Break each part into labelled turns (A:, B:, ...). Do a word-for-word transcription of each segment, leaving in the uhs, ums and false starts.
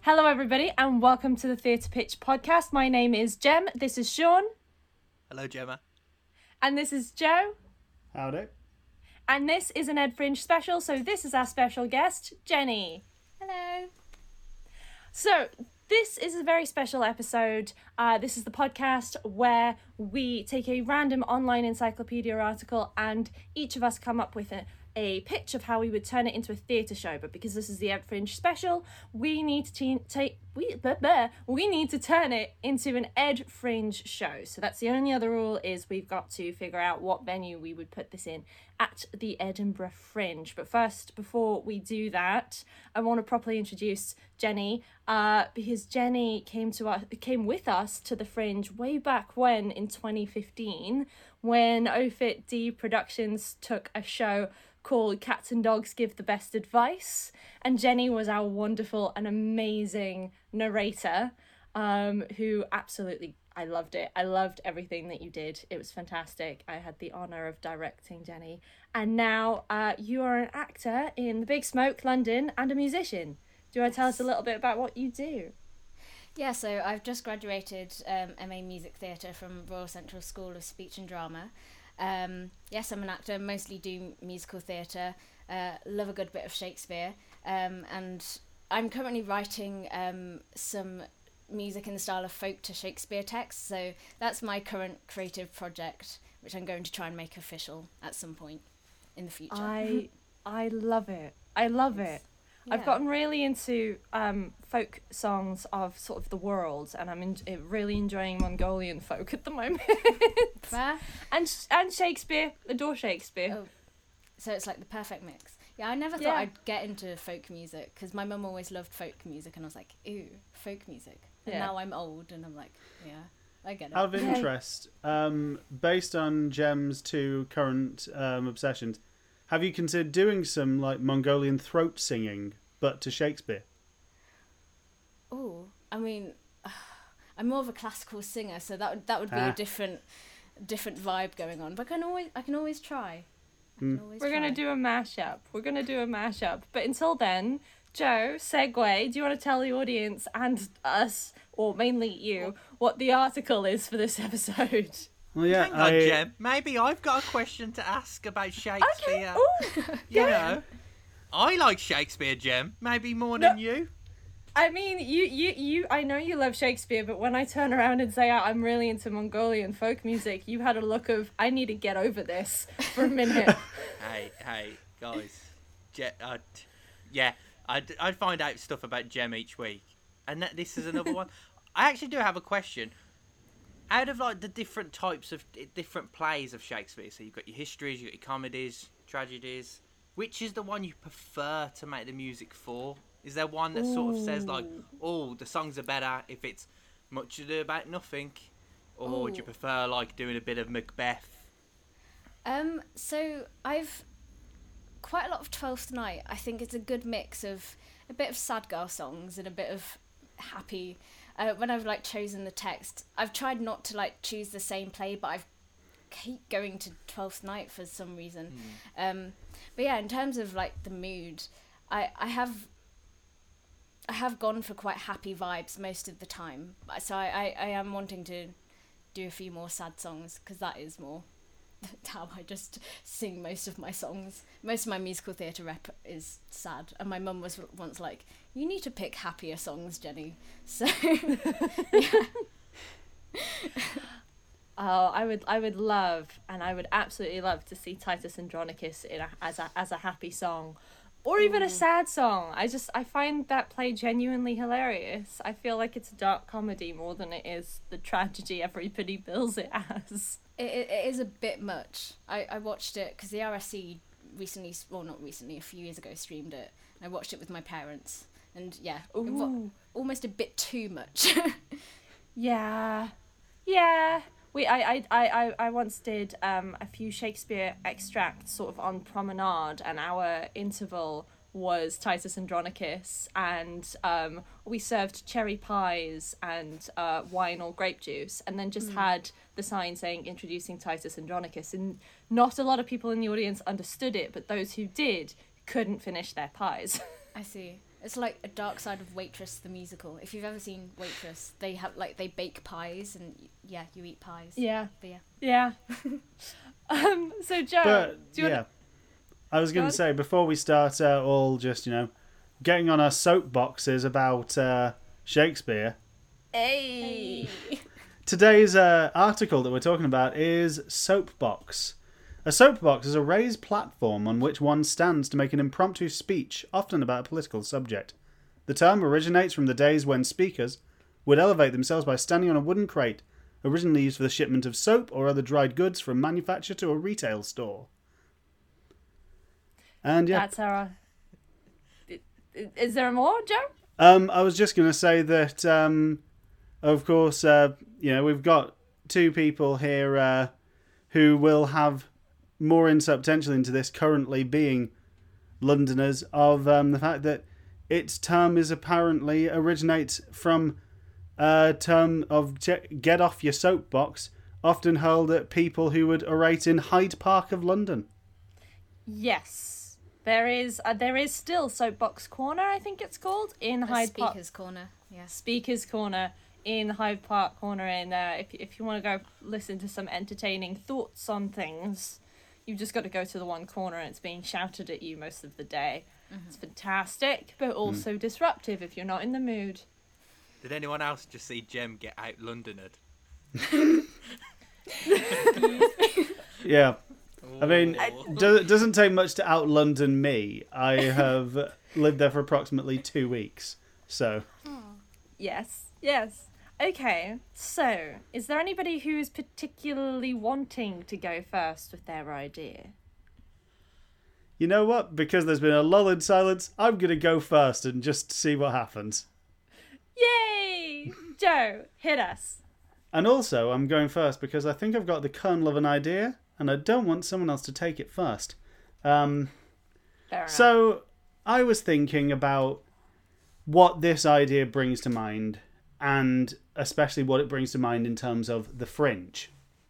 A: Hello, everybody, and welcome to the Theatre Pitch podcast. My name is Jem. This is Sean.
B: Hello, Gemma.
A: And this is Joe.
C: Howdy.
A: And this is an Ed Fringe special, so this is our special guest, Jenny.
D: Hello.
A: So, this is a very special episode. Uh, this is the podcast where we take a random online encyclopedia article and each of us come up with a, a pitch of how we would turn it into a theatre show. But because this is the Ed Fringe special, we need to te- take we blah, blah, we need to turn it into an Ed Fringe show. So that's the only other rule, is we've got to figure out what venue we would put this in at the Edinburgh Fringe. But first, before we do that, I want to properly introduce Jenny, uh, because Jenny came to us, came with us to the Fringe way back when in twenty fifteen, when O F I T D Productions took a show called Cats and Dogs Give the Best Advice, and Jenny was our wonderful and amazing narrator, um, who absolutely, I loved it. I loved everything that you did. It was fantastic. I had the honour of directing Jenny, and now uh, you are an actor in The Big Smoke, London, and a musician. Do you want to tell us a little bit about what you do?
D: Yeah, so I've just graduated um, M A Music Theatre from Royal Central School of Speech and Drama. Um, yes, I'm an actor, mostly do musical theatre, uh, love a good bit of Shakespeare, um, and I'm currently writing um, some music in the style of folk to Shakespeare texts, so that's my current creative project, which I'm going to try and make official at some point in the future.
A: I I love it. I love it.
D: Yeah.
A: I've gotten really into um, folk songs of sort of the world, and I'm in, really enjoying Mongolian folk at the moment.
D: Fair.
A: and and Shakespeare, adore Shakespeare.
D: Oh, so it's like the perfect mix. Yeah, I never thought
A: Yeah.
D: I'd get into folk music, because my mum always loved folk music, and I was like, ew, folk music. And
A: Yeah.
D: now I'm old, and I'm like, yeah, I get it.
C: Out of interest, um, based on Jem's two current um, obsessions, have you considered doing some like Mongolian throat singing, but to Shakespeare?
D: Oh, I mean, I'm more of a classical singer, so that would that would be
C: Ah.
D: a different different vibe going on. But I can always I can always try. I can
C: Mm.
D: always
A: We're gonna
D: try.
A: do a mashup. We're gonna do a mashup. But until then, Joe, segue. Do you want to tell the audience and us, or mainly you, what the article is for this episode?
C: Well, yeah,
B: Hang on,
C: I,
B: Jem. Maybe I've got a question to ask about Shakespeare.
A: Ooh,
B: You know, I like Shakespeare, Jem. Maybe more than you.
A: I mean, you, you, you. I know you love Shakespeare, but when I turn around and say, oh, I'm really into Mongolian folk music, you had a look of, I need to get over this for a minute.
B: Hey, hey, guys. Je- uh, t- yeah, I'd, I'd find out stuff about Jem each week. And that, this is another one. I actually do have a question. Out of like the different types of different plays of Shakespeare, so you've got your histories, you've got your comedies, tragedies, which is the one you prefer to make the music for? Is there one that sort of says like, oh, the songs are better if it's Much Ado About Nothing? Or would you
D: Ooh.
B: prefer like doing a bit of Macbeth?
D: Um, so I've quite a lot of Twelfth Night. I think it's a good mix of a bit of sad girl songs and a bit of happy. Uh, when I've like chosen the text, I've tried not to like choose the same play, but I've keep going to Twelfth Night for some reason. Um, but yeah, in terms of like the mood, I I have. I have gone for quite happy vibes most of the time, so I, I, I am wanting to do a few more sad songs, because that is more how I just sing most of my songs. Most of my musical theatre rep is sad, and my mum was once like, you need to pick happier songs, Jenny. So yeah.
A: Oh, I would, I would love, and I would absolutely love to see Titus Andronicus in a, as a as a happy song, or even a sad song. I just, I find that play genuinely hilarious. I feel like it's a dark comedy more than it is the tragedy everybody bills it as.
D: It, it, it is a bit much. I, I watched it because the R S C recently, well not recently, a few years ago streamed it. I watched it with my parents, and yeah, it wa-
A: Ooh.
D: almost a bit too much.
A: Yeah, yeah. We, I, I, I, I I once did um a few Shakespeare extracts sort of on Promenade, and our interval was Titus Andronicus, and um we served cherry pies and uh wine or grape juice, and then just had the sign saying introducing Titus Andronicus, and not a lot of people in the audience understood it, but those who did couldn't finish their pies.
D: I see. It's like a dark side of Waitress the musical. If you've ever seen Waitress, they have like they bake pies and yeah, you eat pies.
A: Yeah.
D: But yeah.
A: Yeah. um. So Joe,
C: But
A: do you
C: yeah,
A: wanna...
C: I was going
A: Go on.
C: to say before we start, uh, all just you know, getting on our soapboxes about uh, Shakespeare.
A: Hey.
C: Today's uh, article that we're talking about is Soapbox. A soapbox is a raised platform on which one stands to make an impromptu speech, often about a political subject. The term originates from the days when speakers would elevate themselves by standing on a wooden crate, originally used for the shipment of soap or other dried goods from manufacture to a retail store. And yeah,
A: That's our. Is there more, Joe?
C: um, I was just going to say that, um, of course, uh, you know, we've got two people here uh, who will have more insight potential into this, currently being Londoners, of um, the fact that its term is apparently originates from a term of get off your soapbox, often hurled at people who would orate in Hyde Park of London.
A: Yes. There is uh, there is still Soapbox Corner, I think it's called, in
D: A
A: Hyde Park.
D: Speaker's Corner. Yes.
A: Speaker's Corner in Hyde Park Corner. And uh, if if you want to go listen to some entertaining thoughts on things, you've just got to go to the one corner and it's being shouted at you most of the day. Mm-hmm. It's fantastic, but also mm. disruptive if you're not in the mood.
B: Did anyone else just see Jem get out Londonered?
C: Yeah. I mean, it do- doesn't take much to out London me. I have lived there for approximately two weeks, so...
A: Yes, yes. Okay, so, is there anybody who is particularly wanting to go first with their idea?
C: You know what? Because there's been a lull in silence, I'm going to go first and just see what happens.
A: Yay! Joe, hit us.
C: And also, I'm going first because I think I've got the kernel of an idea, and I don't want someone else to take it first. Um,
A: Fair enough.
C: So, I was thinking about what this idea brings to mind, and especially what it brings to mind in terms of the fringe.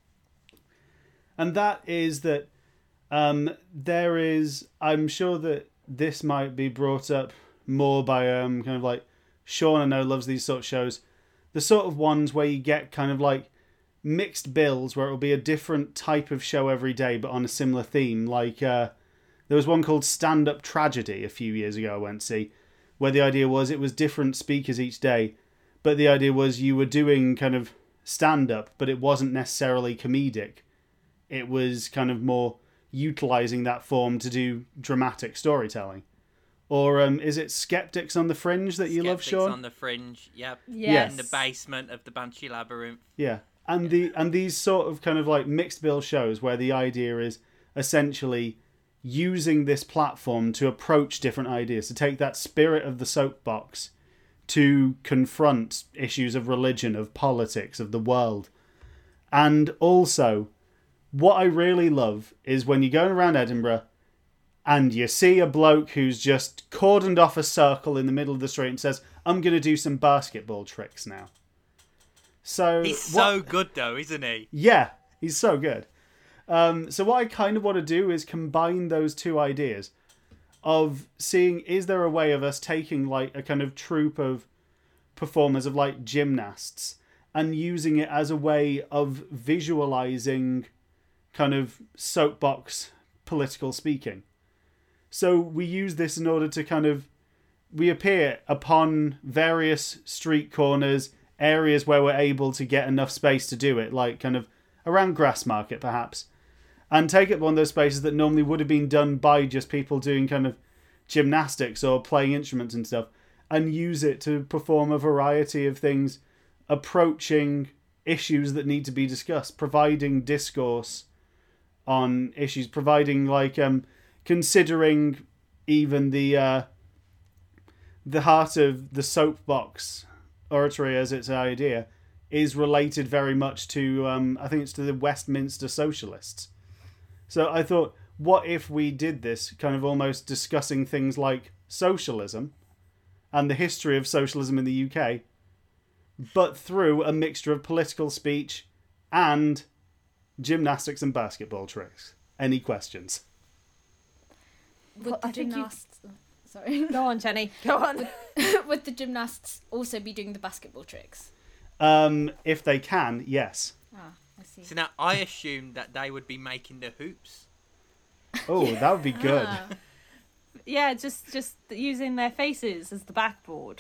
C: And that is that um, there is, I'm sure that this might be brought up more by um, kind of like, Sean I know loves these sort of shows, the sort of ones where you get kind of like mixed bills where it will be a different type of show every day but on a similar theme. Like uh, there was one called Stand Up Tragedy a few years ago I went to see, where the idea was it was different speakers each day, but the idea was you were doing kind of stand-up, but it wasn't necessarily comedic. It was kind of more utilising that form to do dramatic storytelling. Or um, is it Skeptics on the Fringe that you love,
B: Skeptics
C: Sean?
B: on the Fringe, yep.
A: Yes.
B: In the basement of the Banshee Labyrinth.
C: Yeah. And the and these sort of kind of like mixed bill shows where the idea is essentially using this platform to approach different ideas, to take that spirit of the soapbox to confront issues of religion, of politics, of the world. And also, what I really love is when you're going around Edinburgh and you see a bloke who's just cordoned off a circle in the middle of the street and says, I'm going to do some basketball tricks now. So
B: He's so
C: what...
B: good though, isn't he?
C: Yeah, he's so good. Um, so what I kind of want to do is combine those two ideas of seeing, is there a way of us taking like a kind of troupe of performers of like gymnasts and using it as a way of visualizing kind of soapbox political speaking. So we use this in order to kind of, we appear upon various street corners, areas where we're able to get enough space to do it, like kind of around Grassmarket perhaps, and take up one of those spaces that normally would have been done by just people doing kind of gymnastics or playing instruments and stuff, and use it to perform a variety of things, approaching issues that need to be discussed, providing discourse on issues, providing like um considering even the uh the heart of the soapbox oratory as its idea is related very much to um I think it's to the Westminster Socialists. So I thought, what if we did this kind of almost discussing things like socialism and the history of socialism in the U K, but through a mixture of political speech and gymnastics and basketball tricks. Any questions?
D: Would
A: Well,
D: the
A: I think you-
D: gymnasts... Sorry.
A: Go on, Jenny. Go on.
D: Would the gymnasts also be doing the basketball tricks?
C: Um, if they can, yes.
D: Ah, I see.
B: So now I assumed that they would be making the hoops.
C: Oh, that would be good.
D: Ah.
A: Yeah, just just using their faces as the backboard.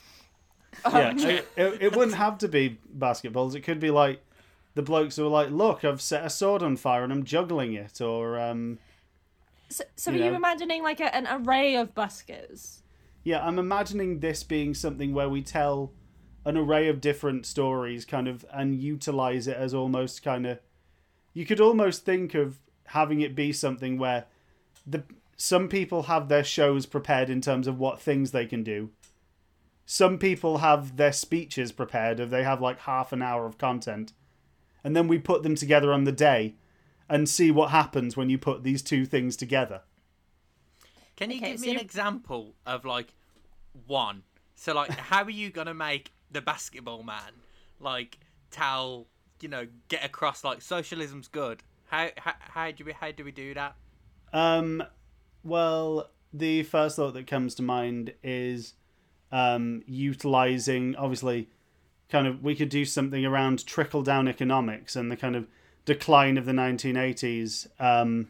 C: Yeah, it, it, it wouldn't have to be basketballs. It could be like the blokes who are like, look, I've set a sword on fire and I'm juggling it, or um,
A: So, so
C: You
A: are you
C: know.
A: imagining like a, an array of buskers?
C: yeah, I'm imagining this being something where we tell an array of different stories, kind of, and utilize it as almost kind of. You could almost think of having it be something where the some people have their shows prepared in terms of what things they can do. Some people have their speeches prepared if they have like half an hour of content. And then we put them together on the day and see what happens when you put these two things together.
B: Can you
A: Okay,
B: give
A: so
B: me an
A: you're-
B: example of like one? So like, how are you gonna make the basketball man like tell you know get across like socialism's good? How how how do we how do we do that?
C: Um, well, the first thought that comes to mind is um, utilizing, obviously, kind of, we could do something around trickle-down economics and the kind of decline of the nineteen eighties, um,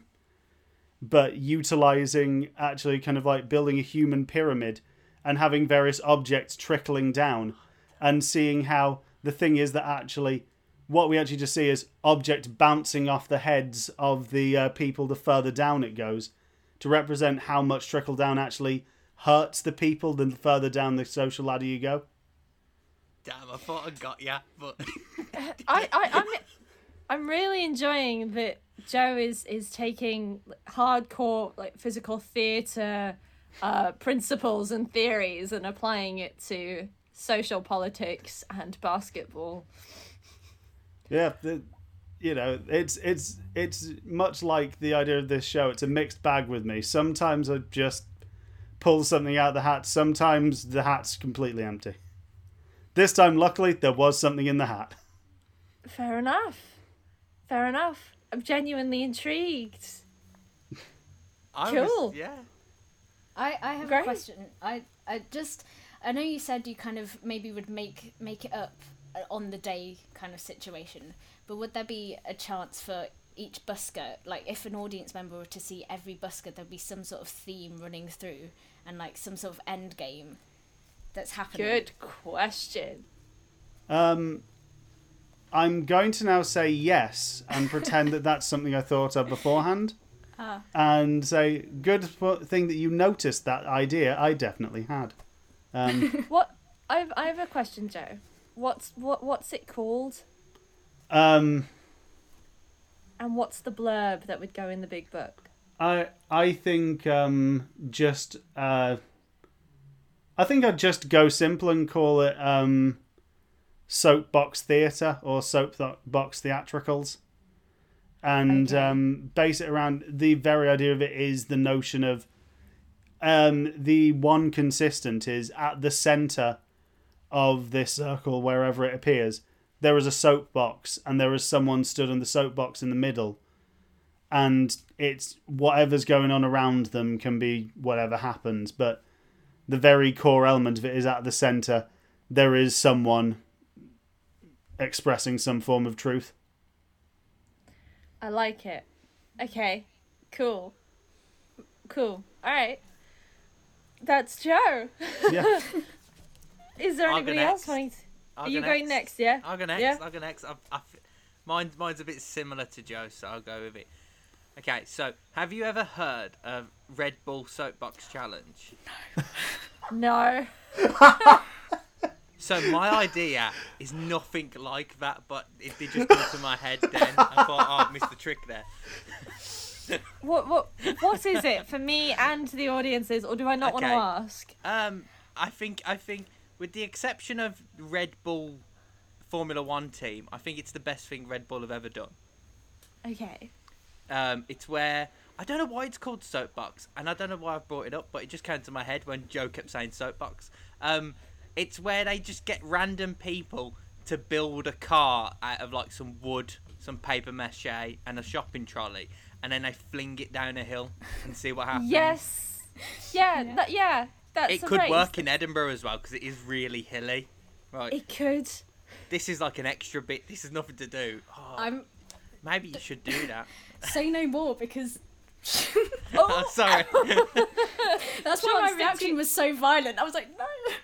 C: but utilizing actually kind of like building a human pyramid and having various objects trickling down and seeing how the thing is that actually what we actually just see is objects bouncing off the heads of the uh, people the further down it goes, to represent how much trickle down actually hurts the people the further down the social ladder you go.
B: Damn, I thought I got ya, but
A: I, I, I'm, I'm really enjoying that Joe is is taking hardcore like physical theatre uh, principles and theories and applying it to social politics and basketball.
C: Yeah, the, you know, it's it's it's much like the idea of this show. It's a mixed bag with me. Sometimes I just pull something out of the hat. Sometimes the hat's completely empty. This time, luckily, there was something in the hat.
A: Fair enough. Fair enough. I'm genuinely intrigued.
B: I
A: Cool.
B: was, yeah.
D: I, I have
A: Great.
D: a question. I, I just I know you said you kind of maybe would make make it up uh, on the day kind of situation, but would there be a chance for each busker, like if an audience member were to see every busker, there'd be some sort of theme running through and like some sort of end game that's happening?
A: Good question.
C: Um, I'm going to now say yes and pretend that that's something I thought of beforehand.
D: Ah.
C: And say, good thing that you noticed that idea. I definitely had. Um,
A: What? I've I have a question, Joe. What's what what's it called?
C: um,
A: And what's the blurb that would go in the big book?
C: I I think um, just uh, I think I'd just go simple and call it um, soapbox theatre or soapbox theatricals, and
A: Okay.
C: um, base it around the very idea of it is the notion of um, the one consistent is at the centre of this circle wherever it appears. There is a soapbox, and there is someone stood on the soapbox in the middle. And it's whatever's going on around them can be whatever happens, but the very core element of it is at the centre. There is someone expressing some form of truth.
A: I like it. Okay. Cool. Cool. All right. That's Joe.
C: Yeah.
A: Is there
B: I'll go
A: anybody
B: next.
A: else wanting? To...
B: I'll
A: Are
B: go
A: you going next? Yeah.
B: I'll go next.
A: Yeah.
B: I'll go next. I've, I've, mine, mine's a bit similar to Joe, so I'll go with it. Okay, so have you ever heard of Red Bull Soapbox Challenge?
A: No.
B: So my idea is nothing like that, but it did just come to my head then. I thought, oh, I missed the trick there.
A: What what what is it for me and the audiences, or do I not want to
B: Okay.
A: ask?
B: Um, I think I think with the exception of Red Bull Formula One team, I think it's the best thing Red Bull have ever done.
A: Okay.
B: Um, it's where I don't know why it's called soapbox, and I don't know why I brought it up, but it just came to my head when Joe kept saying soapbox. Um, it's where they just get random people to build a car out of like some wood, some paper mache, and a shopping trolley, and then they fling it down a hill and see what happens.
A: Yes. Yeah,
D: Yeah.
A: that, yeah, that's
B: It
A: a
B: could
A: race.
B: work in Edinburgh as well because it is really hilly. Right.
A: It could.
B: This is like an extra bit. This is nothing to do. Oh,
D: I'm
B: maybe you should do that.
D: say no more because
B: Oh, sorry.
D: that's why
A: Sean,
D: my
A: stick
D: reaction
A: to-
D: was so violent. I was like, no.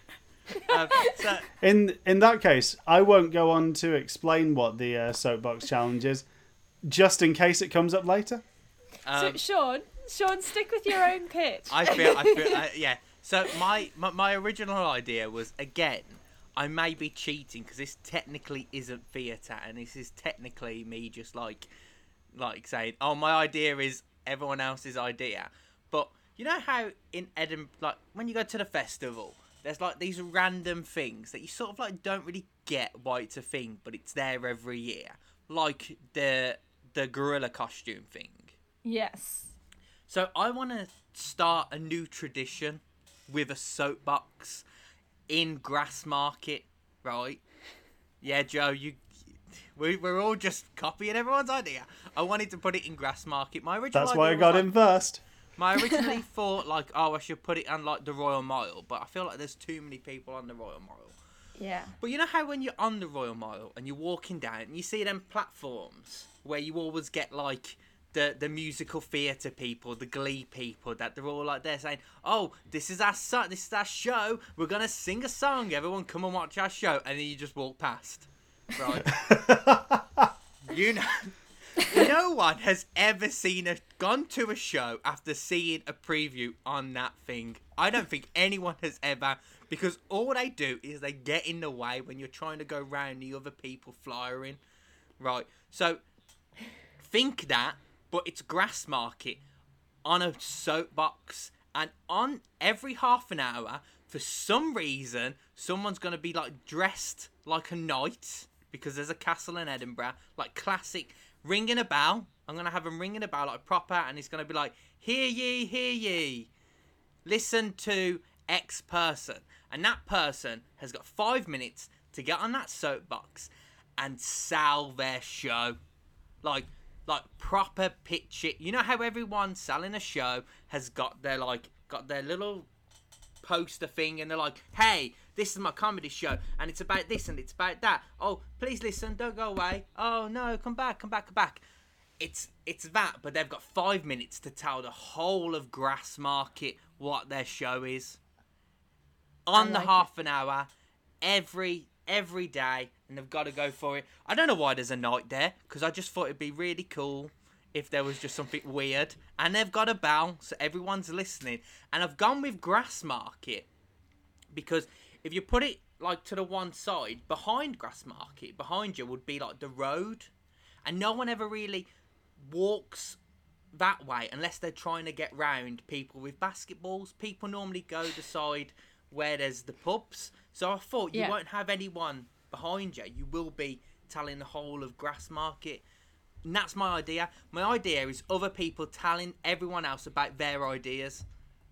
B: um, so,
C: In in that case, I won't go on to explain what the uh, soapbox challenge is, just in case it comes up later.
A: So,
B: um,
A: Sean, Sean, stick with your own pitch.
B: I feel, I feel, uh, yeah. So my, my my original idea was, again, I may be cheating because this technically isn't theatre, and this is technically me just like, like saying, oh, my idea is everyone else's idea. But you know how in Edinburgh, like when you go to the festival, there's like these random things that you sort of like don't really get why it's a thing, but it's there every year, like the the gorilla costume thing.
A: Yes.
B: So I want to start a new tradition with a soapbox in Grassmarket, right? Yeah, Joe, you, we, we're all just copying everyone's idea. I wanted to put it in Grassmarket. My original
C: That's why I
B: idea
C: got
B: was,
C: in
B: like,
C: first.
B: My originally thought like, oh, I should put it on like the Royal Mile, but I feel like there's too many people on the Royal Mile.
A: Yeah.
B: But you know how when you're on the Royal Mile and you're walking down and you see them platforms where you always get like the the musical theatre people, the Glee people, that they're all like there saying, "Oh, this is our so- this is our show. We're gonna sing a song. Everyone, come and watch our show." And then you just walk past, right? you know, no one has ever seen a gone to a show after seeing a preview on that thing. I don't think anyone has ever, because all they do is they get in the way when you're trying to go round the other people flyering, right? So think that, but it's Grassmarket on a soapbox, and on every half an hour, for some reason, someone's gonna be like dressed like a knight because there's a castle in Edinburgh, like classic, ringing a bell. I'm gonna have them ringing a bell like proper, and it's gonna be like, "Hear ye, hear ye, listen to X person," and that person has got five minutes to get on that soapbox and sell their show, like. Like proper pitch it. You know how everyone selling a show has got their like got their little poster thing, and they're like, "Hey, this is my comedy show, and it's about this and it's about that. Oh, please listen, don't go away. Oh no, come back, come back, come back." It's it's that, but they've got five minutes to tell the whole of Grassmarket what their show is. On the
A: like
B: half an hour, every every day, and they've got to go for it. I don't know why there's a night there, because I just thought it'd be really cool if there was just something weird. And they've got a bell, so everyone's listening. And I've gone with Grassmarket because if you put it like to the one side, behind Grassmarket, behind you would be like the road, and no one ever really walks that way unless they're trying to get round people with basketballs. People normally go the side where there's the pubs. So I thought you
A: Yeah.
B: won't have anyone behind you. You will be telling the whole of Grassmarket. And that's my idea. My idea is other people telling everyone else about their ideas.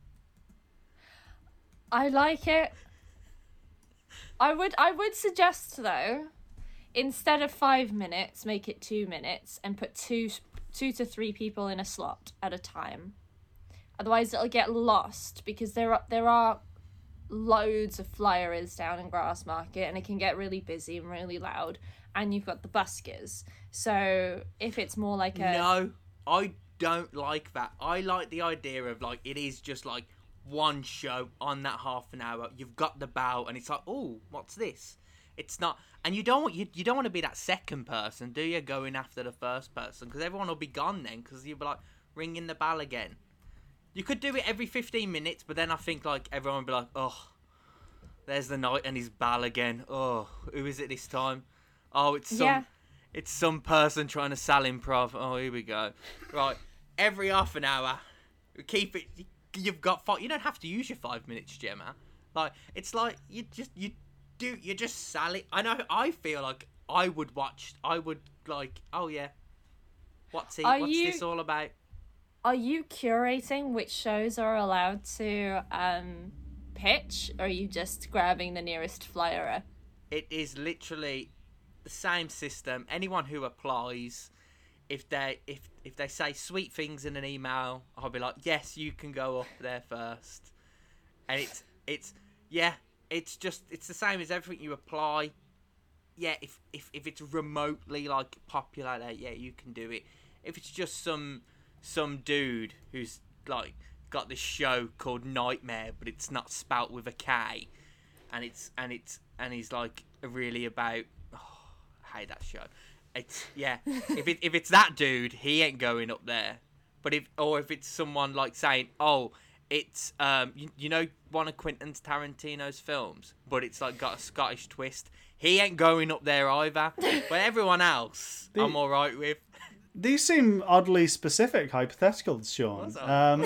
A: I like it. I would I would suggest though, instead of five minutes, make it two minutes and put two two to three people in a slot at a time. Otherwise, it'll get lost because there are there are loads of flyers down in Grassmarket, and it can get really busy and really loud. And you've got the buskers. So if it's more like a
B: No, I don't like that. I like the idea of like it is just like one show on that half an hour. You've got the bow, and it's like, oh, what's this? It's not, and you don't want you, you don't want to be that second person, do you? Going after the first person, because everyone will be gone then, because you'll be like ringing the bell again. You could do it every fifteen minutes, but then I think like everyone would be like, oh, there's the knight and his bell again. Oh, who is it this time? Oh, it's some,
A: Yeah.
B: it's some person trying to sell improv. Oh, here we go. Right, every half an hour, keep it. You've got five. You don't have to use your five minutes, Gemma. Like it's like you just you do you just sell it. I know. I feel like I would watch. I would like. Oh yeah. What's he?
A: Are
B: What's
A: you-
B: this all about?
A: Are you curating which shows are allowed to um pitch, or are you just grabbing the nearest flyer?
B: It is literally the same system. Anyone who applies, if they if if they say sweet things in an email, I'll be like, yes, you can go up there first. And it's it's yeah, it's just it's the same as everything you apply. Yeah, if if, if it's remotely like popular, like, yeah, you can do it. If it's just some some dude who's like got this show called Nightmare, but it's not spelt with a K, and it's and it's and he's like really about. Oh, I hate that show. It's yeah. if it if it's that dude, he ain't going up there. But if or if it's someone like saying, oh, it's um you, you know one of Quentin Tarantino's films, but it's like got a Scottish twist. He ain't going up there either. But everyone else,
C: The-
B: I'm all right with.
C: These seem oddly specific hypotheticals, Sean.
B: What's up?
C: Um,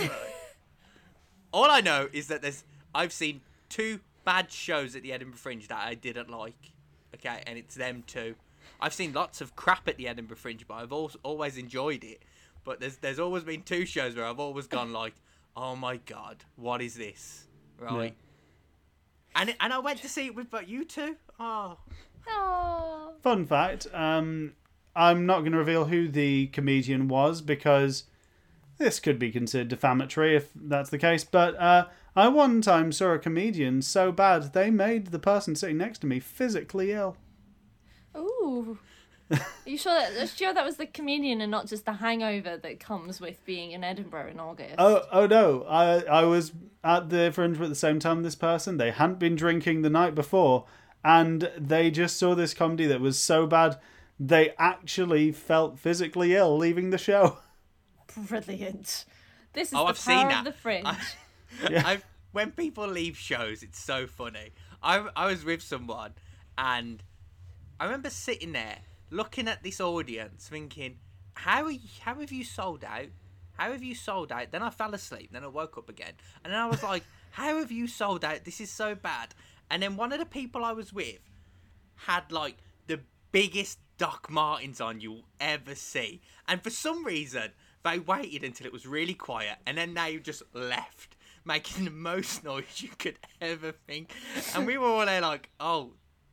B: All I know is that there's I've seen two bad shows at the Edinburgh Fringe that I didn't like. Okay, and it's them two. I've seen lots of crap at the Edinburgh Fringe, but I've also always enjoyed it. But there's there's always been two shows where I've always gone like, oh my god, what is this? Right. And it, and I went to see it with but you two. Oh.
A: Oh.
C: Fun fact, um, I'm not going to reveal who the comedian was because this could be considered defamatory if that's the case, but uh, I one time saw a comedian so bad they made the person sitting next to me physically ill.
A: Ooh. Are you sure that, are you sure that was the comedian and not just the hangover that comes with being in Edinburgh in August?
C: Oh, oh no, I I was at the Fringe at the same time this person. They hadn't been drinking the night before, and they just saw this comedy that was so bad they actually felt physically ill leaving the show.
A: Brilliant. This is
B: Oh,
A: the
B: I've
A: power
B: seen
A: of
B: that.
A: the Fringe.
B: I,
C: Yeah.
B: I've, when people leave shows, it's so funny. I I was with someone, and I remember sitting there looking at this audience, thinking, "How are you, how have you sold out? How have you sold out?" Then I fell asleep. Then I woke up again, and then I was like, "How have you sold out? This is so bad." And then one of the people I was with had like the biggest Doc Martens on you'll ever see, and for some reason they waited until it was really quiet, and then they just left, making the most noise you could ever think. And we were all there like, "Oh,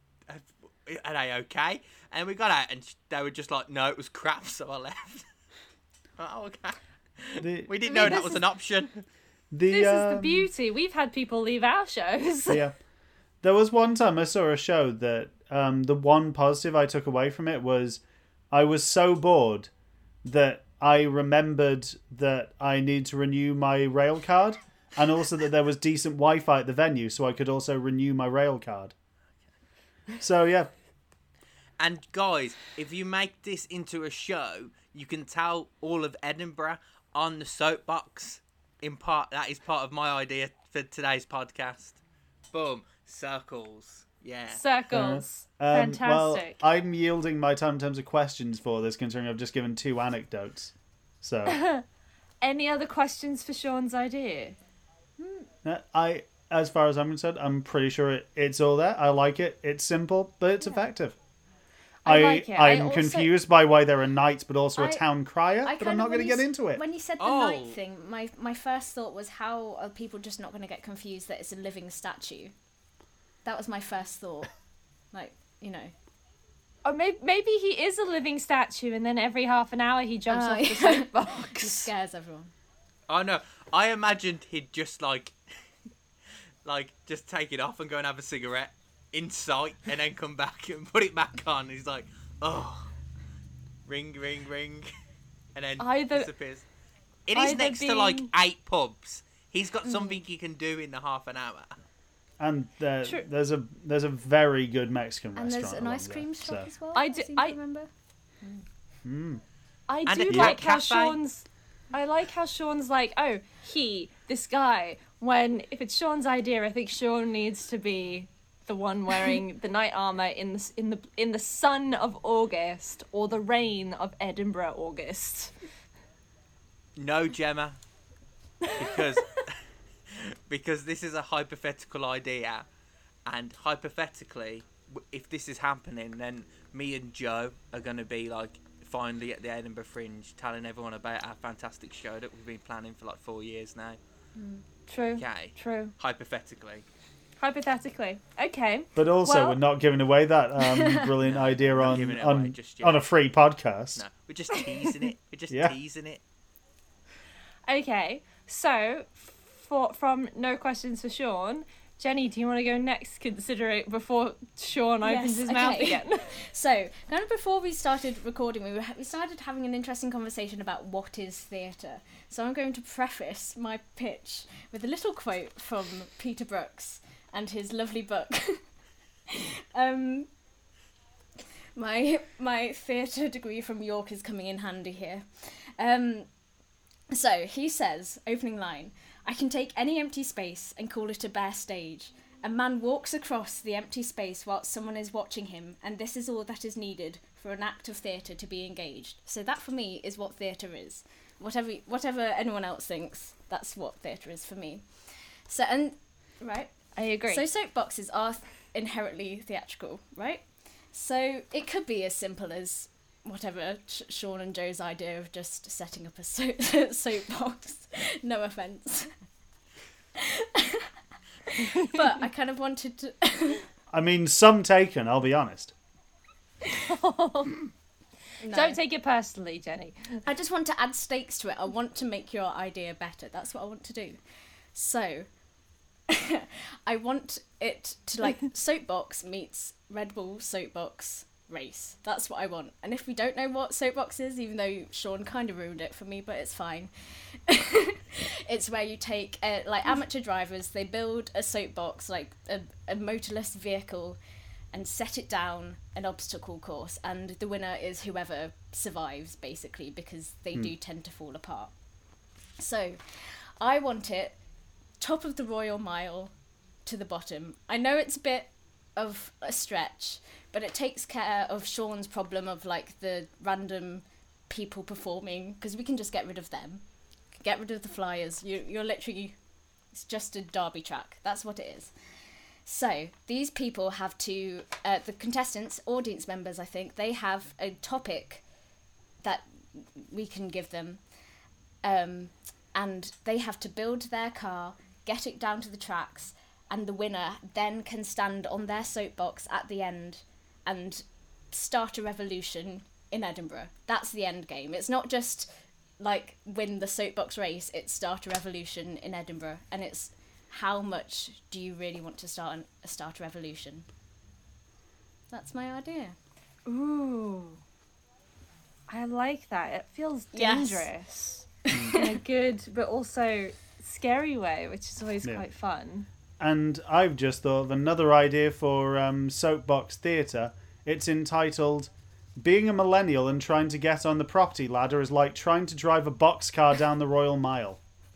B: are they okay?" And we got out, and they were just like, "No, it was crap," so I left. Oh, okay.
C: The,
B: We didn't
A: I
B: know
A: mean,
B: that
A: this
B: was
A: is-
B: an option.
C: the,
A: This is the
C: um,
A: beauty. We've had people leave our shows.
C: Yeah. There was one time I saw a show that um, the one positive I took away from it was I was so bored that I remembered that I need to renew my rail card, and also that there was decent Wi-Fi at the venue, so I could also renew my rail card. So yeah,
B: And guys, if you make this into a show, you can tell all of Edinburgh on the soapbox. In part, that is part of my idea for today's podcast. Boom, circles. Yeah.
A: Circles.
C: um, well,
A: Fantastic.
C: I'm yielding my time in terms of questions for this, considering I've just given two anecdotes. So
A: Any other questions for Sean's idea?
C: uh, I, as far as I'm concerned, I'm pretty sure it, it's all there. I like it. It's simple, but it's effective.
A: I
C: I,
A: like it. I
C: I'm
A: also-
C: confused by why there are knights, but also a
D: I-
C: town crier.
D: I
C: But
D: kind
C: I'm
D: of-
C: not going to
D: when
C: get
D: you s-
C: into it.
D: When you said the
B: Oh.
D: night thing, my my first thought was, how are people just not going to get confused that it's a living statue? That was my first thought. Like, you know.
A: Or maybe, maybe he is a living statue and then every half an hour he jumps
D: Oh,
A: off the
D: yeah. Just
A: soapbox.
D: scares everyone.
B: I know. I imagined he'd just like, like, just take it off and go and have a cigarette in sight, and then come back and put it back on. He's like, oh, ring, ring, ring, and then
A: Either-
B: disappears. It is
A: either
B: next to like
A: being-
B: eight pubs. He's got something he can do in the half an hour.
C: And there,
A: True.
C: there's a there's a very good Mexican
D: And
C: restaurant.
D: there's an
C: along
D: ice cream
C: there,
D: shop
C: so.
D: as well.
A: I do-
D: seem to
A: I-
D: remember.
A: I
B: And
A: do
B: a
A: like
B: cat
A: how
B: cafe.
A: Sean's. I like how Sean's like, oh, he, this guy. When if it's Sean's idea, I think Sean needs to be the one wearing the knight armor in the in the in the sun of August or the rain of Edinburgh August.
B: No, Gemma, because because this is a hypothetical idea, and hypothetically, w- if this is happening, then me and Joe are going to be like finally at the Edinburgh Fringe, telling everyone about our fantastic show that we've been planning for like four years now.
A: True.
B: Okay,
A: True.
B: hypothetically.
A: Hypothetically. Okay.
C: But also,
A: Well-
C: we're not giving away that um, brilliant idea
B: Not
C: on
B: giving it away
C: on,
B: just yet.
C: on a free podcast.
B: No, we're just teasing it. We're just
C: Yeah.
B: teasing it.
A: Okay. So, for from no questions for Sean, Jenny, do you want to go next? Consider it before Sean opens
D: Yes,
A: his mouth
D: okay.
A: again.
D: So, kind of before we started recording, we were we started having an interesting conversation about what is theatre. So I'm going to preface my pitch with a little quote from Peter Brooks and his lovely book. um, my my theatre degree from York is coming in handy here. Um, so he says, opening line, "I can take any empty space and call it a bare stage. A man walks across the empty space whilst someone is watching him, and this is all that is needed for an act of theatre to be engaged." So that for me is what theatre is. Whatever whatever anyone else thinks, that's what theatre is for me. So, and, right?
A: I agree.
D: So soapboxes are th- inherently theatrical, right? So it could be as simple as whatever Sh- Sean and Joe's idea of just setting up a so- soapbox. No offence. But I kind of wanted to...
C: I mean, some taken, I'll be honest.
D: No.
A: Don't take it personally, Jenny.
D: I just want to add stakes to it. I want to make your idea better. That's what I want to do. So, I want it to, like, soapbox meets Red Bull soapbox race. That's what I want. And if we don't know what soapbox is, even though Sean kind of ruined it for me, but it's fine. It's where you take, uh, like, amateur drivers, they build a soapbox, like a, a motorless vehicle, and set it down an obstacle course, and the winner is whoever survives, basically, because they do tend to fall apart. So, I want it top of the Royal Mile to the bottom. I know it's a bit of a stretch, but it takes care of Sean's problem of, like, the random people performing, because we can just get rid of them. Get rid of the flyers. You, you're literally... It's just a derby track. That's what it is. So, these people have to, uh, the contestants, audience members, I think, they have a topic that we can give them, um, and they have to build their car, get it down to the tracks, and the winner then can stand on their soapbox at the end and start a revolution in Edinburgh. That's the end game. It's not just, like, win the soapbox race, it's start a revolution in Edinburgh, and it's... How much do you really want to start an, start a revolution? That's my idea.
A: Ooh. I like that. It feels
D: Yes.
A: dangerous in a good but also scary way, which is always
C: Yeah.
A: quite fun.
C: And I've just thought of another idea for um, soapbox theatre. It's entitled "Being a Millennial and Trying to Get on the Property Ladder is like trying to drive a boxcar down the Royal Mile."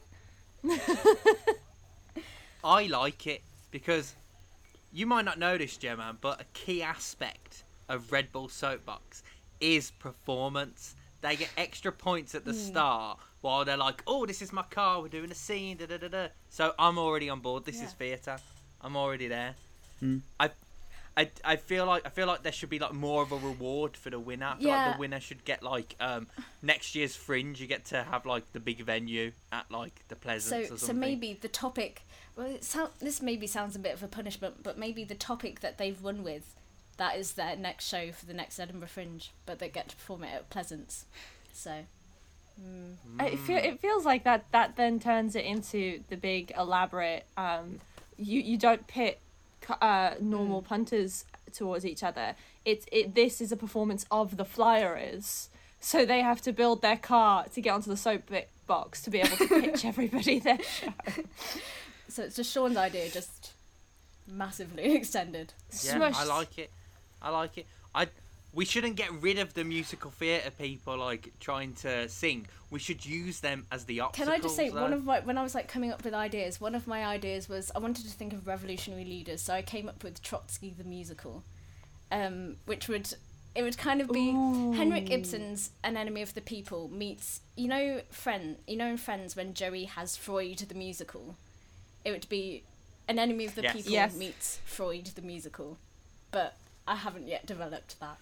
B: I like it because you might not notice, Gemma, but a key aspect of Red Bull Soapbox is performance. They get extra points at the start while they're like, "Oh, this is my car. We're doing a scene." Da da da da. So I'm already on board. This
D: Yeah.
B: is theatre. I'm already there.
C: Mm.
B: I, I, I feel like I feel like there should be like more of a reward for the winner. I feel like
D: Yeah.
B: the winner should get like um next year's Fringe. You get to have like the big venue at like the Pleasance
D: So,
B: or something.
D: so maybe the topic. Well, it sound, this maybe sounds a bit of a punishment, but maybe the topic that they've won with, that is their next show for the next Edinburgh Fringe, but they get to perform it at Pleasance. So, mm.
A: It, feel, it feels like that that then turns it into the big elaborate um you you don't pit uh normal punters towards each other. It's it this is a performance of the flyers, so they have to build their car to get onto the soapbox to be able to pitch everybody their show.
D: So it's just Sean's idea, just massively extended.
B: Yeah,
A: Smushed.
B: I like it. I like it. I we shouldn't get rid of the musical theatre people like trying to sing. We should use them as the obstacles.
D: Can I just say,
B: though.
D: one of my, when I was like coming up with ideas, one of my ideas was I wanted to think of revolutionary leaders, so I came up with Trotsky the musical, um, which would, it would kind of be
A: Ooh.
D: Henrik Ibsen's An Enemy of the People meets, you know, Friend, you know in Friends when Joey has Freud the musical, it would be An Enemy of the
B: Yes.
D: People
A: Yes.
D: meets Freud the musical, but I haven't yet developed that.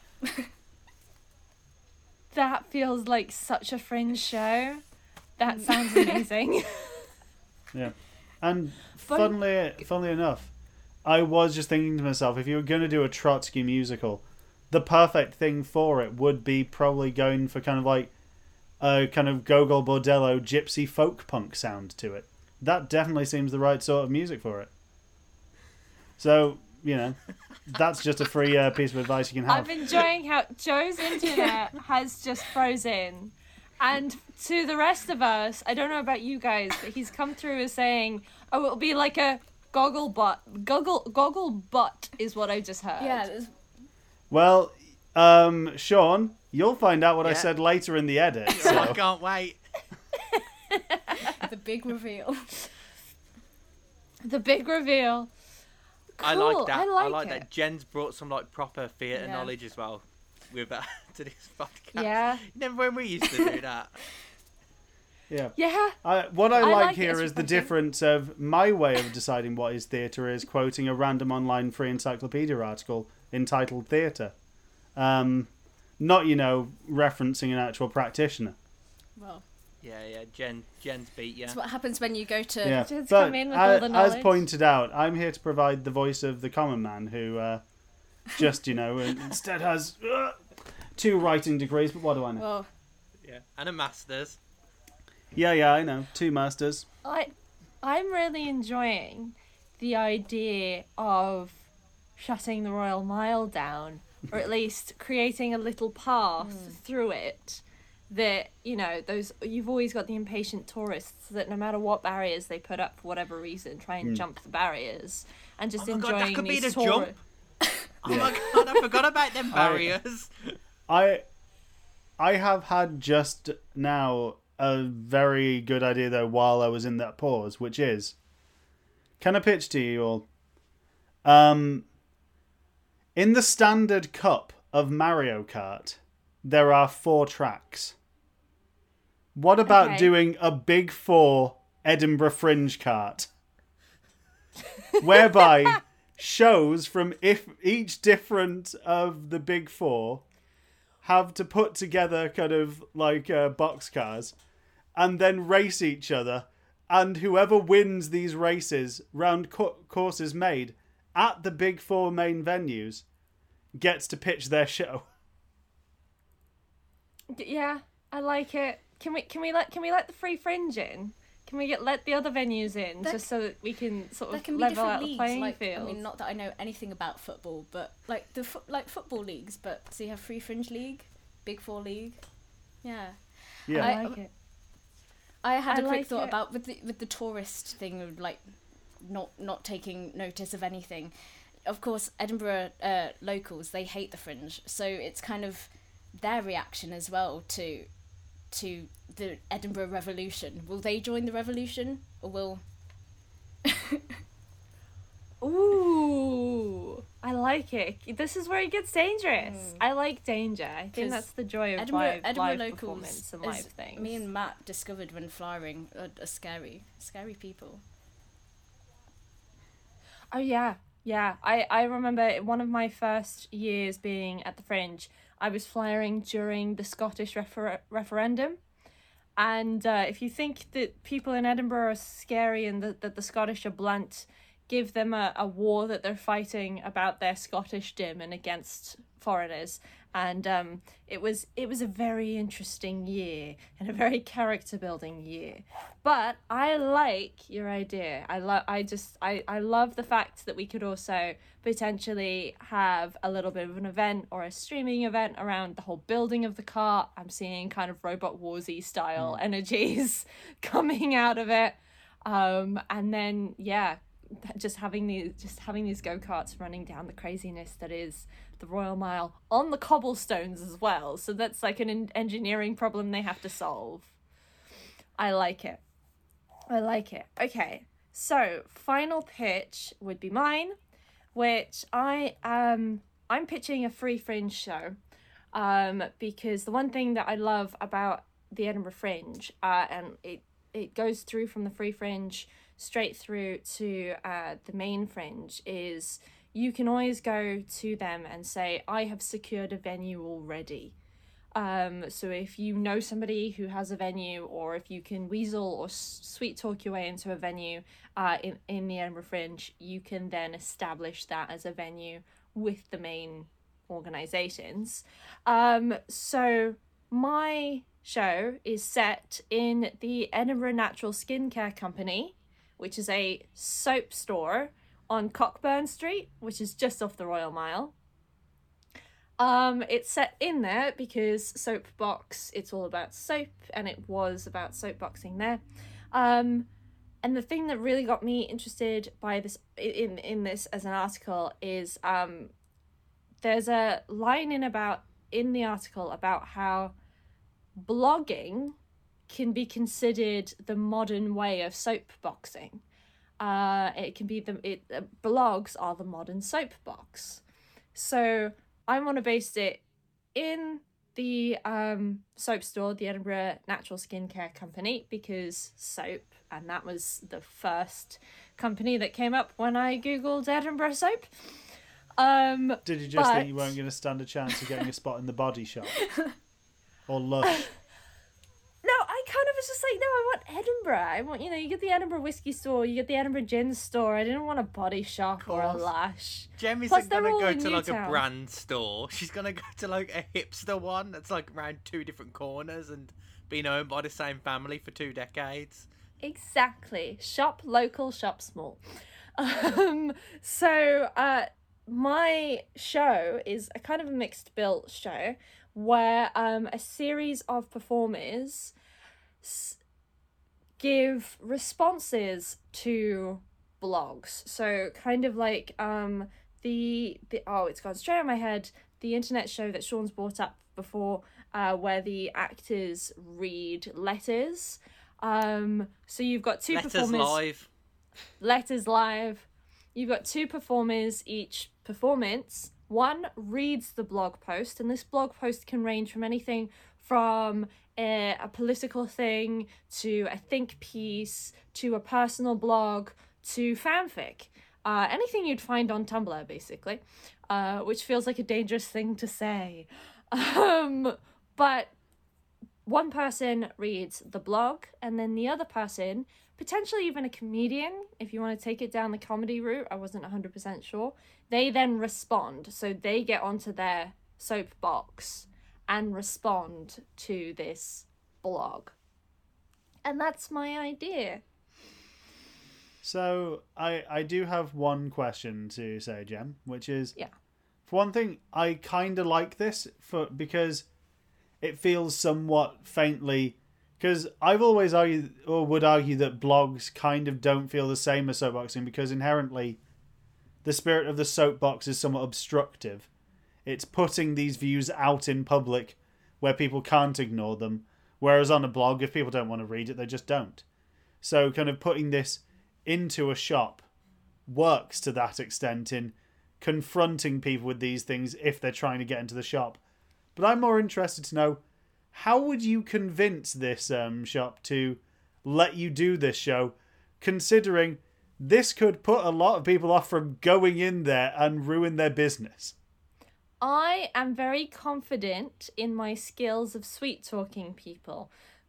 A: That feels like such a Fringe show. That sounds amazing.
C: Yeah. And
A: But-
C: funnily, funnily enough, I was just thinking to myself, if you were going to do a Trotsky musical, the perfect thing for it would be probably going for kind of like a kind of Gogol Bordello gypsy folk punk sound to it. That definitely seems the right sort of music for it. So, you know, that's just a free uh, piece of advice you can have.
A: I'm enjoying how Joe's internet has just frozen. And to the rest of us, I don't know about you guys, but he's come through as saying, oh, it'll be like a goggle butt. Goggle, goggle butt is what I just heard.
D: Yeah, there's-
C: Well, um, Sean, you'll find out what I
B: Yeah.
C: said later in the edit.
B: Oh, I
C: So.
B: can't wait.
D: the big reveal.
A: The big reveal. Cool.
B: I like that.
A: I like,
B: like
A: it.
B: that. Jen's brought some like proper theatre
D: Yeah.
B: knowledge as well with that to this podcast.
A: Yeah.
B: Remember when we used to do that?
C: Yeah.
A: Yeah.
C: I, what I,
A: I
C: like,
A: like it,
C: here
A: it's
C: is the
A: refreshing.
C: difference of my way of deciding what is theatre is quoting a random online free encyclopedia article entitled Theatre. Um, not, you know, referencing an actual practitioner.
D: Well,
B: Yeah, yeah. Jen, Jen's beat you.
D: that's what happens when you go to.
C: Yeah.
A: Just
C: But
A: come in with
C: a-
A: all the
C: as
A: knowledge.
C: pointed out, I'm here to provide the voice of the common man who uh, just, you know, instead has uh, two writing degrees, but what do I know?
D: Well,
B: Yeah, and a masters.
C: Yeah, yeah, I know. Two masters.
A: I, I'm really enjoying the idea of shutting the Royal Mile down, or at least creating a little path through it. That, you know, those you've always got the impatient tourists that no matter what barriers they put up for whatever reason, try and jump the barriers and just
B: Oh my
A: enjoying
B: god, that could be the
A: these tour-
B: jump. Oh my god, I forgot about them barriers.
C: I I have had just now a very good idea though while I was in that pause, which is, can I pitch to you all? Um, in the standard cup of Mario Kart, there are four tracks. What about
A: Okay.
C: doing a Big Four Edinburgh Fringe Kart? Whereby shows from if each different of the Big Four have to put together kind of like uh, box cars and then race each other, and whoever wins these races round co- courses made at the Big Four main venues gets to pitch their show.
A: D- Yeah, I like it. Can we can we let can we let the free fringe in? Can we get let the other venues in
D: There-
A: just so that we can sort
D: there
A: of
D: can be
A: level
D: different
A: out the
D: leagues.
A: playing
D: Like,
A: field?
D: I mean, not that I know anything about football, but like the fo- like football leagues. But so you have Free Fringe League, Big Four League. Yeah.
C: Yeah.
A: I
D: I-
A: like it.
D: I had
A: I
D: a quick
A: like
D: thought
A: it.
D: about with the with the tourist thing of like not not taking notice of anything. Of course, Edinburgh uh, locals, they hate the Fringe, so it's kind of their reaction as well to to the Edinburgh Revolution. Will they join the revolution, or will
A: Ooh, I like it. This is where it gets dangerous. I like danger. I think
D: 'Cause
A: that's the joy of
D: Edinburgh
A: live,
D: Edinburgh
A: live
D: locals?
A: performance and
D: As
A: live things.
D: me and Matt discovered when flying are, are scary, scary people.
A: Oh yeah, yeah. I, I remember one of my first years being at the Fringe. I was flying during the Scottish refer- referendum, and uh, if you think that people in Edinburgh are scary and that, that the Scottish are blunt, give them a, a war that they're fighting about their Scottish dim and against foreigners. And um, it was it was a very interesting year and a very character building year. But I like your idea. I love I just I, I love the fact that we could also potentially have a little bit of an event or a streaming event around the whole building of the cart. I'm seeing kind of Robot Warsy style energies coming out of it. Um, and then yeah, just having these just having these go-karts running down the craziness that is the Royal Mile on the cobblestones as well. So that's like an en- engineering problem they have to solve. I like it. I like it. Okay. So, final pitch would be mine, which I um I'm pitching a free fringe show. Um because the one thing that I love about the Edinburgh Fringe, uh and it it goes through from the free fringe straight through to uh, the main fringe, is you can always go to them and say, I have secured a venue already. Um, so if you know somebody who has a venue, or if you can weasel or s- sweet talk your way into a venue uh, in, in the Edinburgh Fringe, you can then establish that as a venue with the main organisations. Um, so my show is set in the Edinburgh Natural Skincare Company, which is a soap store on Cockburn Street, which is just off the Royal Mile. Um, it's set in there because Soapbox, it's all about soap, and it was about soapboxing there. Um, and the thing that really got me interested by this in in this as an article is um, there's a line in about in the article about how blogging can be considered the modern way of soapboxing. Uh, it can be the it uh, blogs are the modern soapbox. So I want to base it in the um, soap store, the Edinburgh Natural Skincare Company, because soap, and that was the first company that came up when I googled Edinburgh soap. Um,
C: Did you just
A: but...
C: think you weren't going to stand a chance of getting a spot in the Body Shop? Or Lush?
A: No, I kind of was just like, no, I want Edinburgh. I want, you know, you get the Edinburgh whiskey store, you get the Edinburgh gin store. I didn't want a Body Shop or a
B: Course.
A: Lush.
B: Jem
A: Plus,
B: isn't
A: they're
B: gonna
A: all
B: go
A: in
B: to like
A: Newtown.
B: a brand store. She's gonna go to like a hipster one that's like around two different corners and been owned by the same family for two decades.
A: Exactly. Shop local, shop small. Um, so uh, my show is a kind of a mixed bill show where um, a series of performers s- give responses to blogs. So kind of like um, the, the, oh, it's gone straight out of my head, the internet show that Sean's brought up before uh, where the actors read letters. Um, so you've got two
B: Letters
A: performers.
B: live.
A: Letters live. You've got two performers each performance. One reads the blog post, and this blog post can range from anything from a, a political thing to a think piece to a personal blog to fanfic. Uh, anything you'd find on Tumblr, basically, uh, which feels like a dangerous thing to say. Um, but one person reads the blog, and then the other person, potentially even a comedian, if you want to take it down the comedy route, I wasn't one hundred percent sure, they then respond. So they get onto their soapbox and respond to this blog. And that's my idea.
C: So I I do have one question to say, Jem, which is,
A: Yeah.
C: for one thing, I kind of like this for because it feels somewhat faintly, because I've always argued or would argue that blogs kind of don't feel the same as soapboxing because inherently the spirit of the soapbox is somewhat obstructive. It's putting these views out in public where people can't ignore them, whereas on a blog, if people don't want to read it, they just don't. So kind of putting this into a shop works to that extent in confronting people with these things if they're trying to get into the shop. But I'm more interested to know, how would you convince this um, shop to let you do this show, considering this could put a lot of people off from going in there and ruin their business?
A: I am very confident in my skills of sweet talking people.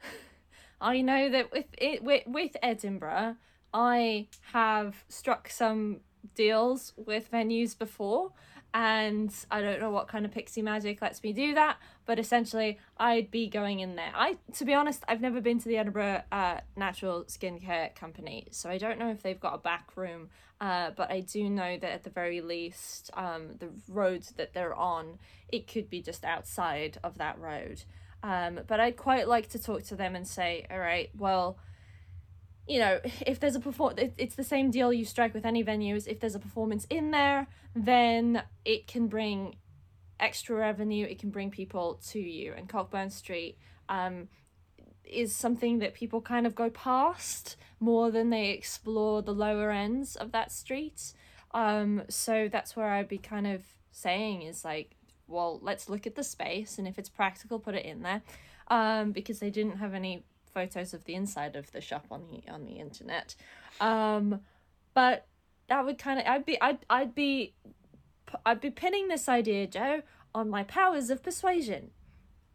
A: I know that with it with, with Edinburgh, I have struck some deals with venues before, and I don't know what kind of pixie magic lets me do that, but essentially I'd be going in there. I, to be honest, I've never been to the Edinburgh uh, Natural Skincare Company, so I don't know if they've got a back room, uh, but I do know that at the very least, um, the road that they're on, it could be just outside of that road. Um, but I'd quite like to talk to them and say, all right, well, you know, if there's a perform, it's the same deal you strike with any venues. If there's a performance in there, then it can bring extra revenue. It can bring people to you. And Cockburn Street um, is something that people kind of go past more than they explore the lower ends of that street. Um, so that's where I'd be kind of saying is like, well, let's look at the space, and if it's practical, put it in there, um, because they didn't have any photos of the inside of the shop on the on the internet, um, but that would kind of I'd be I'd I'd be I'd be pinning this idea, Joe, on my powers of persuasion.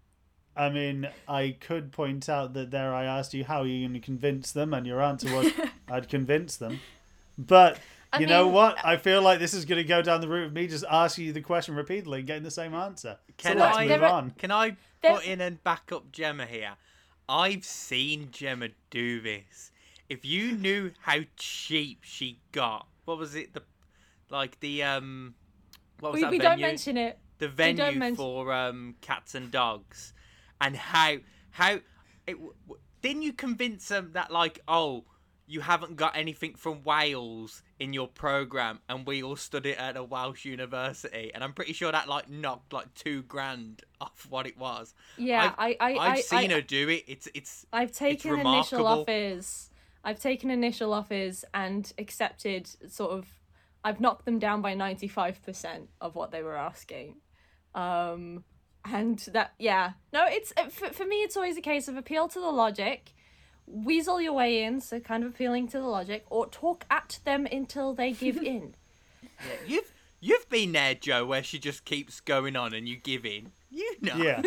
C: I mean, I could point out that there I asked you how are you going to convince them, and your answer was I'd convince them. But
A: I
C: you know
A: mean-
C: what? I feel like this is going to go down the route of me just asking you the question repeatedly and getting the same answer.
B: Can
C: so let's
B: I-
C: move
A: There are-
C: on.
B: Can I
A: There-
B: put in and back up Gemma here? I've seen Gemma do this. If you knew how cheap she got, what was it? The like the um, what was
A: We,
B: that
A: we
B: venue?
A: don't mention it.
B: the
A: don't
B: venue
A: mention-
B: for um cats and dogs, and how how it w- w- didn't you convince them that like oh you haven't got anything from Wales in your program, and we all studied at a Welsh university, and I'm pretty sure that like knocked like two grand off what it was.
A: Yeah, I, I,
B: I've
A: I,
B: seen
A: I,
B: her do it. It's it's
A: I've taken initial
B: remarkable.
A: offers. I've taken initial offers and accepted sort of. I've knocked them down by ninety-five percent of what they were asking. Um, and that, yeah. No, it's for, for me, it's always a case of appeal to the logic, weasel your way in, so kind of appealing to the logic, or talk at them until they give in.
B: yeah, you've you've been there, Joe, where she just keeps going on and you give in. You know.
C: Yeah.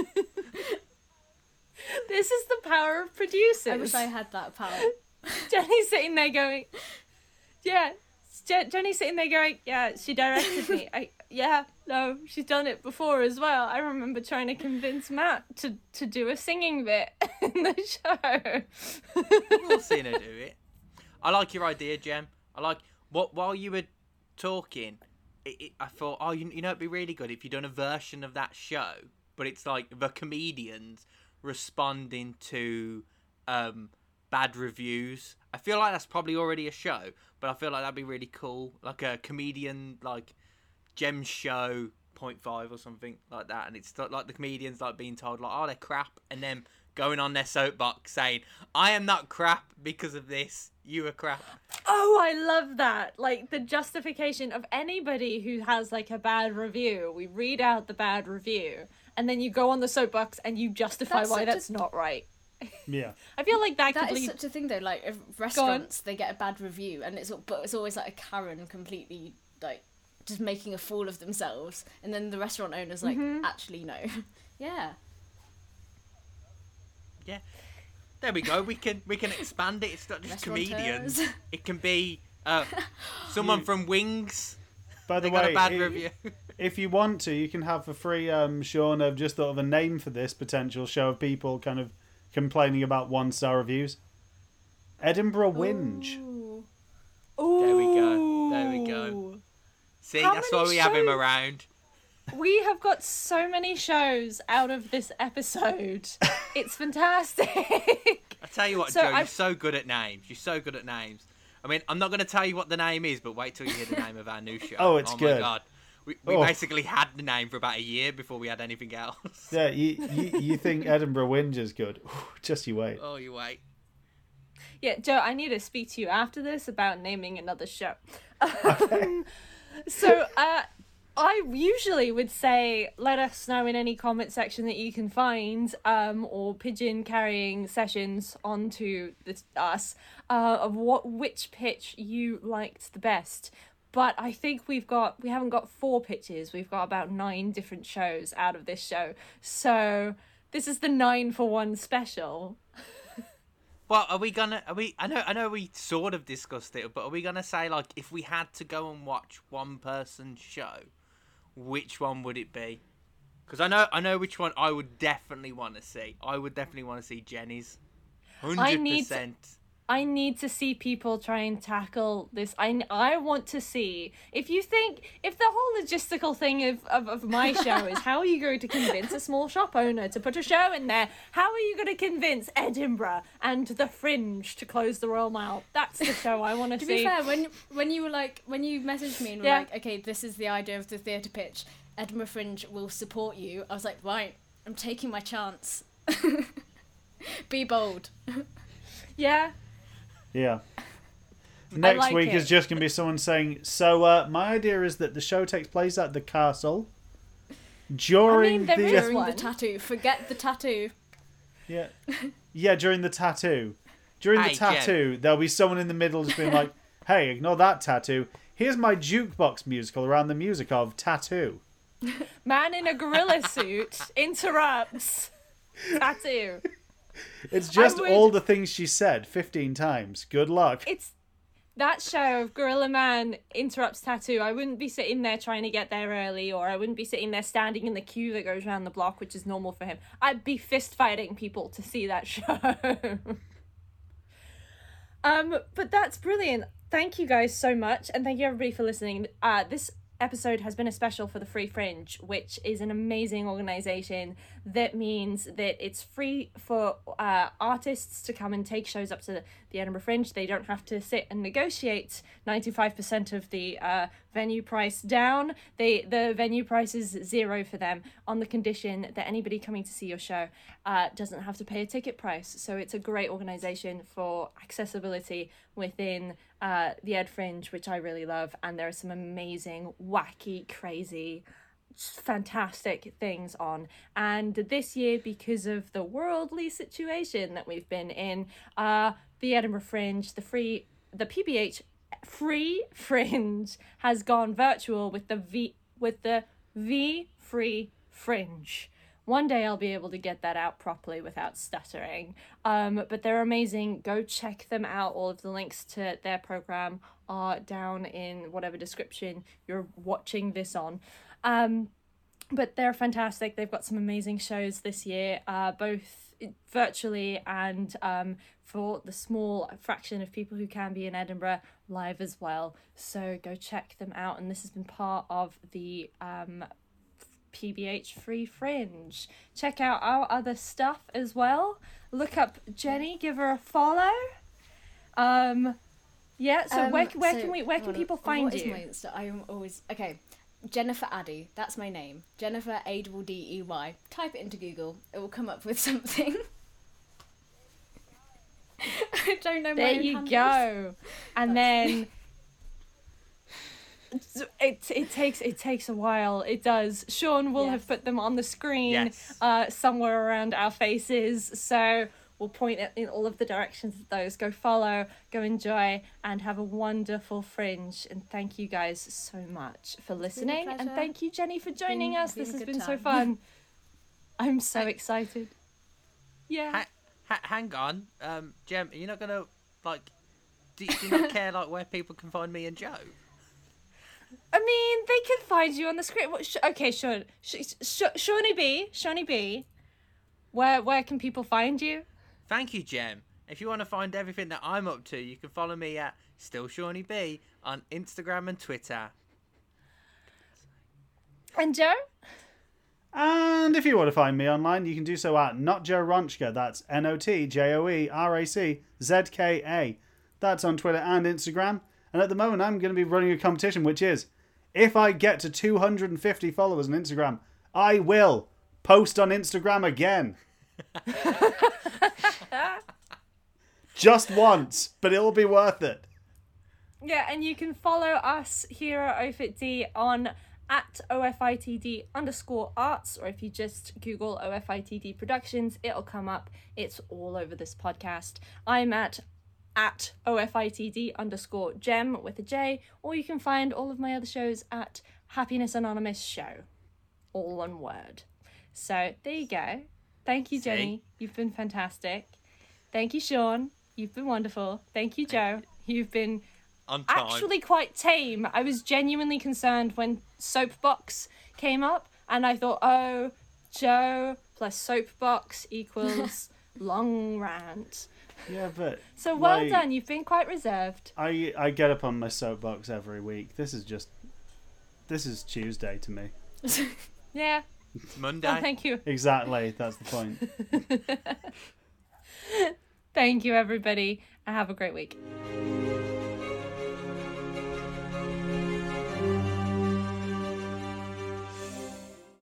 A: This is the power of producers.
D: I wish I had that power.
A: Jenny's sitting there going, yeah. Je- Jenny's sitting there going, yeah, she directed me. I, yeah, no, she's done it before as well. I remember trying to convince Matt to, to do a singing bit in the show.
B: We've all seen her do it. I like your idea, Jem. I like what while you were talking, it, it, I thought, oh, you, you know, it'd be really good if you'd done a version of that show, but it's like the comedians responding to um, bad reviews. I feel like that's probably already a show, but I feel like that'd be really cool, like a comedian like Jem show point five or something like that, and it's like the comedians like being told like, oh, they're crap, and then going on their soapbox saying, I am not crap because of this, you are crap.
A: Oh, I love that. Like the justification of anybody who has like a bad review. We read out the bad review and then you go on the soapbox and you justify
D: That's
A: why
D: such a-
A: that's not right.
C: Yeah.
A: I feel like that,
D: That
A: could
D: is
A: lead...
D: such a thing though. Like if restaurants, they get a bad review, and it's al- but it's always like a Karen completely like just making a fool of themselves, and then the restaurant owner's like, actually no, yeah.
B: Yeah. There we go. We can we can expand it. It's not just comedians.
D: Restaurateurs.
B: It can be uh, someone
C: You-
B: from Wings.
C: By the
B: They got
C: way,
B: a bad
C: i-
B: review.
C: if you want to, you can have for free. Um, Sean, I've just thought of a name for this potential show of people kind of complaining about one-star reviews. Edinburgh Whinge.
A: Ooh.
B: There we go. There we go.
A: Ooh.
B: See,
A: How
B: that's why
A: many
B: we have him
A: shows-
B: around.
A: We have got so many shows out of this episode. It's fantastic.
B: I tell you what,
A: So
B: Joe,
A: I've-
B: you're so good at names. You're so good at names. I mean, I'm not going to tell you what the name is, but wait till you hear the name of our new show.
C: Oh, it's
B: oh
C: good.
B: my god. We, we
C: Oh.
B: basically had the name for about a year before we had anything else.
C: Yeah, you, you you think Edinburgh Whinge is good? Just you wait.
B: Oh, you wait.
A: Yeah, Joe, I need to speak to you after this about naming another show. Um, so, uh, I usually would say let us know in any comment section that you can find, um, or pigeon carrying sessions onto this, us, uh, of what which pitch you liked the best. But I think we've got we haven't got four pitches. We've got about nine different shows out of this show. So this is the nine for one special.
B: Well, are we gonna? Are we? I know. I know. We sort of discussed it, but are we gonna say like if we had to go and watch one person's show, which one would it be? Because I know. I know which one I would definitely want to see. I would definitely want to see Jenny's.
A: I
B: Hundred
A: need to-
B: percent.
A: I need to see people try and tackle this. I, I want to see if you think if the whole logistical thing of, of, of my show is how are you going to convince a small shop owner to put a show in there? How are you going to convince Edinburgh and the Fringe to close the Royal Mile? That's the show I want to
D: To
A: see.
D: be fair, when when you were like when you messaged me and were
A: Yeah.
D: like, okay, this is the idea of the theatre pitch. Edinburgh Fringe will support you. I was like, right, I'm taking my chance. Be bold.
A: Yeah.
C: Yeah. Next
A: like
C: week
A: it.
C: is just going to be someone saying, so uh, my idea is that the show takes place at the castle during
A: there
C: the...
A: is
D: During
A: one.
D: the tattoo. Forget the tattoo.
C: Yeah. Yeah, during the tattoo. During the
B: Hey,
C: tattoo, there'll be someone in the middle just being like, hey, ignore that tattoo. Here's my jukebox musical around the music of Tattoo.
A: Man in a gorilla suit interrupts. tattoo.
C: It's just
A: would-
C: all the things she said fifteen times. Good luck.
A: It's that show of Gorilla Man interrupts tattoo. I wouldn't be sitting there trying to get there early, or I wouldn't be sitting there standing in the queue that goes around the block, which is normal for him. I'd be fist fighting people to see that show. um, but that's brilliant. Thank you guys so much, and thank you everybody for listening. Uh, this episode has been a special for the Free Fringe, which is an amazing organization that means that it's free for uh, artists to come and take shows up to the, the Edinburgh Fringe. They don't have to sit and negotiate ninety-five percent of the uh, venue price down. They the venue price is zero for them on the condition that anybody coming to see your show uh, doesn't have to pay a ticket price. So it's a great organization for accessibility within uh, the Ed Fringe, which I really love. And there are some amazing, wacky, crazy, fantastic things on. And this year, because of the worldly situation that we've been in, uh, the Edinburgh Fringe, the free, the P B H Free Fringe has gone virtual with the V with the V Free Fringe. One day I'll be able to get that out properly without stuttering. Um, but they're amazing. Go check them out. All of the links to their program are down in whatever description you're watching this on. Um, but they're fantastic. They've got some amazing shows this year, uh, both virtually and um, for the small fraction of people who can be in Edinburgh, live as well. So go check them out. And this has been part of the um, P B H Free Fringe. Check out our other stuff as well. Look up Jenny, give her a follow. Um, yeah. So
D: Um,
A: where where
D: so,
A: can we where can
D: hold on.
A: people find
D: What is
A: you?
D: my Insta? I am always okay. Jennifer Addy, that's my name. Jennifer A D D E Y. Type it into Google. It will come up with something. I don't know.
A: There
D: my own
A: you
D: handles.
A: go. And then it it takes it takes a while. It does. Sean will
D: Yes.
A: have put them on the screen
B: Yes.
A: uh somewhere around our faces. So we'll point it in all of the directions of those. Go follow, go enjoy, and have a wonderful Fringe. And thank you guys so much for
D: been a
A: listening. And
D: pleasure.
A: thank you, Jenny, for joining
D: been-
A: us.
D: been a
A: This has
D: good
A: been so
D: time.
A: fun. I'm so excited. Yeah.
B: Ha- ha- hang on, um, Jem, are you not gonna like? Do, do you not care like where people can find me and Joe?
A: I mean, they can find you on the script. What, sh- okay, Sean, sh- sh- Shawnee B, Shawnee B, where where can people find you?
B: Thank you, Jem. If you want to find everything that I'm up to, you can follow me at Still Shawnee B on Instagram and Twitter.
A: And Joe?
C: And if you want to find me online, you can do so at Not Joe Ronchka. That's N O T J O E R A C Z K A. That's on Twitter and Instagram. And at the moment, I'm going to be running a competition, which is, if I get to two hundred fifty followers on Instagram, I will post on Instagram again. Just once, but it'll be worth it.
A: Yeah, and you can follow us here at O F I T D on at O F I T D underscore arts, or if you just Google O F I T D Productions, it'll come up. It's all over this podcast. I'm at at O F I T D underscore gem with a J, or you can find all of my other shows at Happiness Anonymous Show, all one word. So there you go. Thank you,
B: See?
A: Jenny. You've been fantastic. Thank you, Sean. You've been wonderful. Thank you, Joe. You've been
B: On time.
A: actually quite tame. I was genuinely concerned when Soapbox came up, and I thought, oh, Joe plus Soapbox equals long rant.
C: Yeah, but
A: So well
C: like,
A: done. You've been quite reserved.
C: I I get up on my soapbox every week. This is just this is Tuesday to me.
A: Yeah.
B: It's Monday.
A: Well, thank you.
C: Exactly, that's the point.
A: Thank you, everybody, and have a great week.